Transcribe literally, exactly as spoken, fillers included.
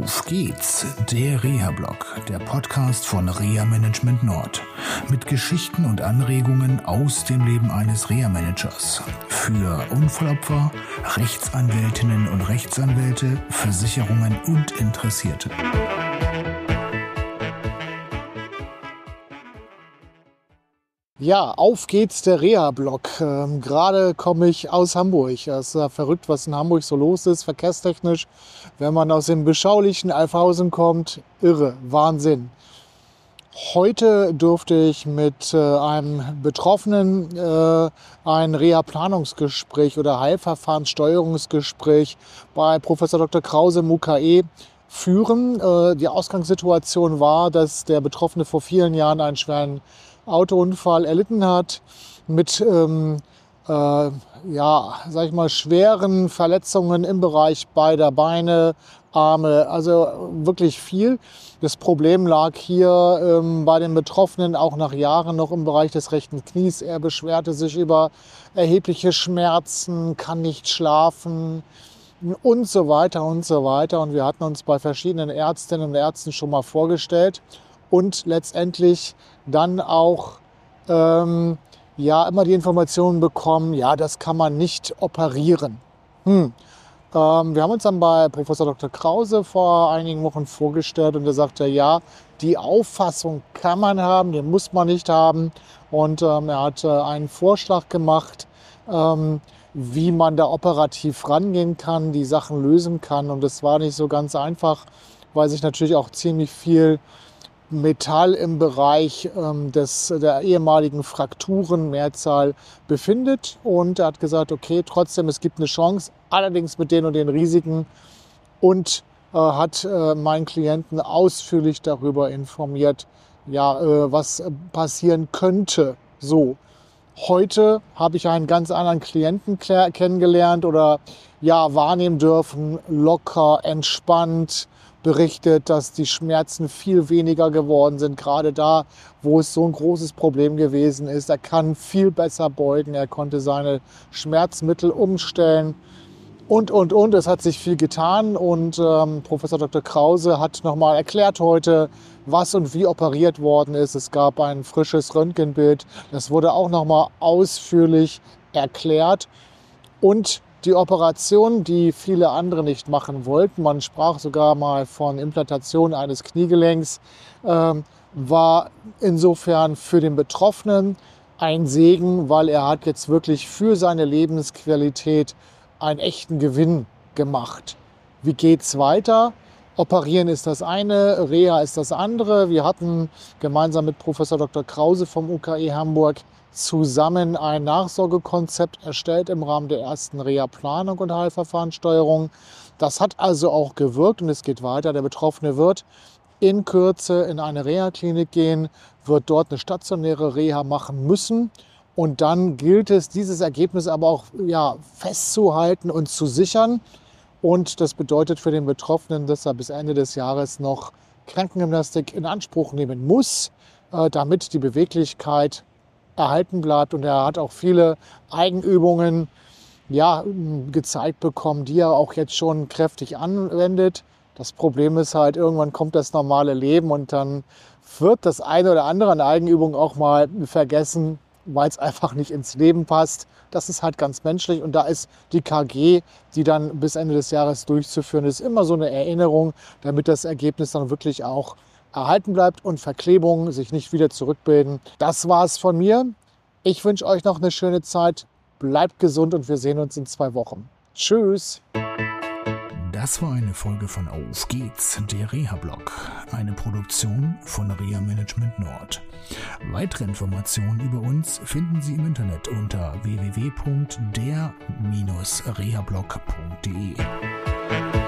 Auf geht's, der Reha-Blog, der Podcast von Reha Management Nord. Mit Geschichten und Anregungen aus dem Leben eines Reha-Managers. Für Unfallopfer, Rechtsanwältinnen und Rechtsanwälte, Versicherungen und Interessierte. Ja, auf geht's, der Reha-Blog. Ähm, Gerade komme ich aus Hamburg. Es ist ja verrückt, was in Hamburg so los ist, verkehrstechnisch. Wenn man aus dem beschaulichen Alfhausen kommt, irre, Wahnsinn. Heute durfte ich mit äh, einem Betroffenen äh, ein Reha-Planungsgespräch oder Heilverfahrenssteuerungsgespräch bei Professor Doktor Krause im U K E führen. Äh, die Ausgangssituation war, dass der Betroffene vor vielen Jahren einen schweren Autounfall erlitten hat mit ähm, äh, ja, sag ich mal, schweren Verletzungen im Bereich beider Beine, Arme, also wirklich viel. Das Problem lag hier ähm, bei den Betroffenen auch nach Jahren noch im Bereich des rechten Knies. Er beschwerte sich über erhebliche Schmerzen, kann nicht schlafen und so weiter und so weiter. Und wir hatten uns bei verschiedenen Ärztinnen und Ärzten schon mal vorgestellt und letztendlich dann auch ähm, ja, immer die Informationen bekommen, ja, das kann man nicht operieren. Hm. Ähm, wir haben uns dann bei Professor Doktor Krause vor einigen Wochen vorgestellt und er sagte, ja, die Auffassung kann man haben, die muss man nicht haben. Und ähm, er hat äh, einen Vorschlag gemacht, ähm, wie man da operativ rangehen kann, die Sachen lösen kann. Und das war nicht so ganz einfach, weil sich natürlich auch ziemlich viel Metall im Bereich ähm, des, der ehemaligen Frakturen, Mehrzahl, befindet. Und er hat gesagt, okay, trotzdem, es gibt eine Chance, allerdings mit den und den Risiken. Und äh, hat äh, meinen Klienten ausführlich darüber informiert, ja, äh, was passieren könnte. So, heute habe ich einen ganz anderen Klienten kennengelernt oder ja, wahrnehmen dürfen, locker, entspannt, berichtet, dass die Schmerzen viel weniger geworden sind, gerade da, wo es so ein großes Problem gewesen ist. Er kann viel besser beugen, er konnte seine Schmerzmittel umstellen und, und, und. Es hat sich viel getan und ähm, Professor Doktor Krause hat nochmal erklärt heute, was und wie operiert worden ist. Es gab ein frisches Röntgenbild, das wurde auch nochmal ausführlich erklärt und die Operation, die viele andere nicht machen wollten, man sprach sogar mal von Implantation eines Kniegelenks, äh, war insofern für den Betroffenen ein Segen, weil er hat jetzt wirklich für seine Lebensqualität einen echten Gewinn gemacht. Wie geht's weiter? Operieren ist das eine, Reha ist das andere. Wir hatten gemeinsam mit Professor Doktor Krause vom U K E Hamburg zusammen ein Nachsorgekonzept erstellt im Rahmen der ersten Reha-Planung und Heilverfahrenssteuerung. Das hat also auch gewirkt und es geht weiter. Der Betroffene wird in Kürze in eine Reha-Klinik gehen, wird dort eine stationäre Reha machen müssen. Und dann gilt es, dieses Ergebnis aber auch ja, festzuhalten und zu sichern. Und das bedeutet für den Betroffenen, dass er bis Ende des Jahres noch Krankengymnastik in Anspruch nehmen muss, damit die Beweglichkeit erhalten bleibt. Und er hat auch viele Eigenübungen ja, gezeigt bekommen, die er auch jetzt schon kräftig anwendet. Das Problem ist halt, irgendwann kommt das normale Leben und dann wird das eine oder andere an Eigenübungen auch mal vergessen, weil es einfach nicht ins Leben passt. Das ist halt ganz menschlich und da ist die K G, die dann bis Ende des Jahres durchzuführen ist, immer so eine Erinnerung, damit das Ergebnis dann wirklich auch erhalten bleibt und Verklebungen sich nicht wieder zurückbilden. Das war's von mir. Ich wünsche euch noch eine schöne Zeit. Bleibt gesund und wir sehen uns in zwei Wochen. Tschüss. Das war eine Folge von Auf geht's, der Reha-Blog, eine Produktion von Reha Management Nord. Weitere Informationen über uns finden Sie im Internet unter w w w punkt der Bindestrich rehablog punkt de.